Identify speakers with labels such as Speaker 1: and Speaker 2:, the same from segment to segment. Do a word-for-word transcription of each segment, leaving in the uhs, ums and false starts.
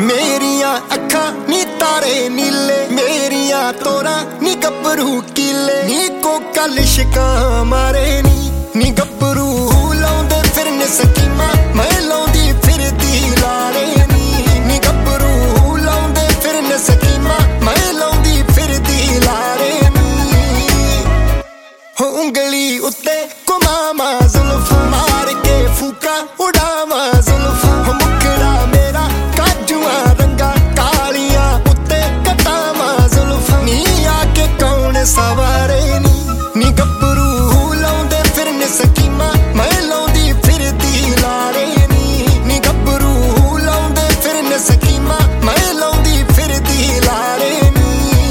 Speaker 1: मेरिया अखा नी तारे नीले, मेरिया तोरा नी गब्बरू कीले नी कोका लिशका मारे नी नी गब्बरू लाउंदे फिरने स्कीमा मैं लाउंदी फिरदी लारे नी नी गब्बरू लाउंदे फिरने स्कीमा मैं लाउंदी फिरदी लारे नी हो उंगली उत्ते कुमामा जुल्फ मार के फूका उड़ावा जुल्फ हो मुखड़ा मेरा काजुआ रंगा कालियां उत्ते कटावा जुल्फ नी आके कौन सवारे नी नी गब्बरू लाउंदे फिरने स्कीमा मैं लाउंदी फिरदी लारे नी नी गब्बरू लाउंदे फिरने स्कीमा मैं लाउंदी फिरदी लारे नी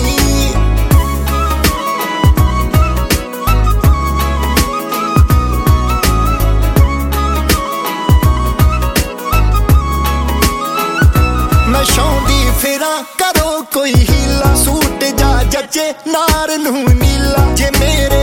Speaker 1: मैं शौंदी फिरा करो कोई हीला सूट जा जचे नार नू नीला जे मेरे